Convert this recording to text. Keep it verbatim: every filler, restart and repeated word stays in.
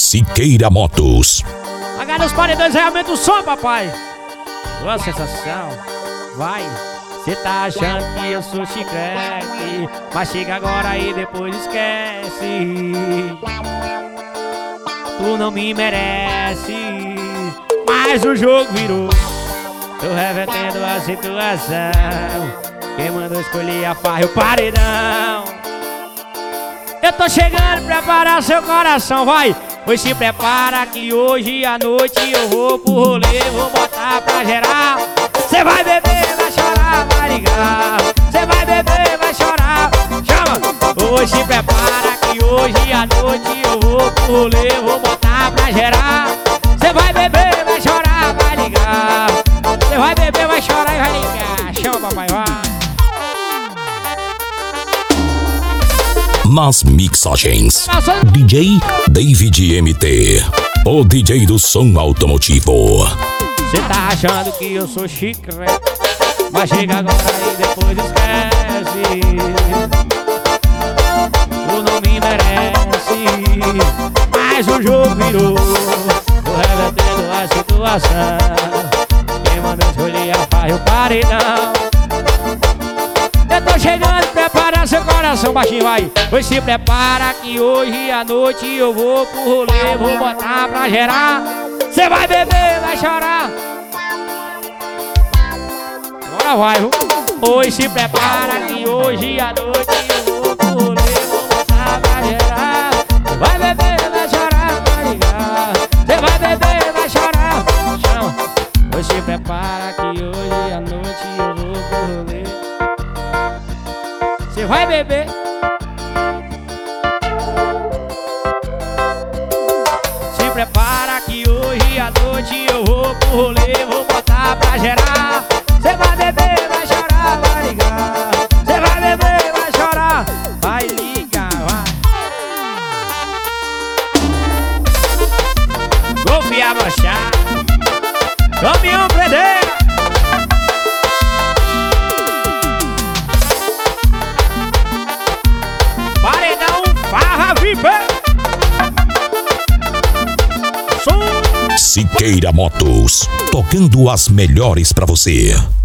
Siqueira Motos. Agarra os paredões e aumenta o som, papai. Boa sensação. Vai. Cê tá achando que eu sou chiclete, mas chega agora e depois esquece. Tu não me merece, mas o jogo virou. Tô revertendo a situação. Quem mandou escolher a farra e o paredão. Eu tô chegando, prepara seu coração, vai. Pois se prepara que hoje à noite eu vou pro rolê, vou botar pra geral. Cê vai beber, vai chorar, vai ligar. Cê vai beber, vai chorar, chama. Hoje se prepara que hoje à noite eu vou pro rolê, vou botar pra geral. Cê vai beber, vai chorar, vai ligar. Cê vai beber, vai chorar e vai ligar. Chama, papai, vai. Nas mixagens, D J David M T, o D J do som automotivo. Cê tá achando que eu sou chiclete, mas chega agora e depois esquece. Tu não me merece, mas o jogo virou. Tô revertendo a situação. Quem mandou escolher a farra e o paredão. Eu tô chegando, prepara seu coração, baixinho, vai. Pois se prepara que hoje à noite eu vou pro rolê, vou botar pra gerar. Cê vai beber, vai chorar. Agora vai, viu? Pois se prepara que hoje à noite eu vou pro rolê, vou botar pra gerar. Vai beber, vai chorar, vai ligar. Cê vai beber, vai chorar, chama. Pois se prepara que hoje à noite eu vou pro rolê. Cê vai beber. Se prepara que hoje à noite eu vou pro rolê, vou botar pra gerar. Cê vai beber, vai chorar, vai ligar. Cê vai beber, vai chorar, vai ligar, vai. Golfe e abrochar, caminhão prender. Paredão Farra V I P. Siqueira Motos, tocando as melhores pra você.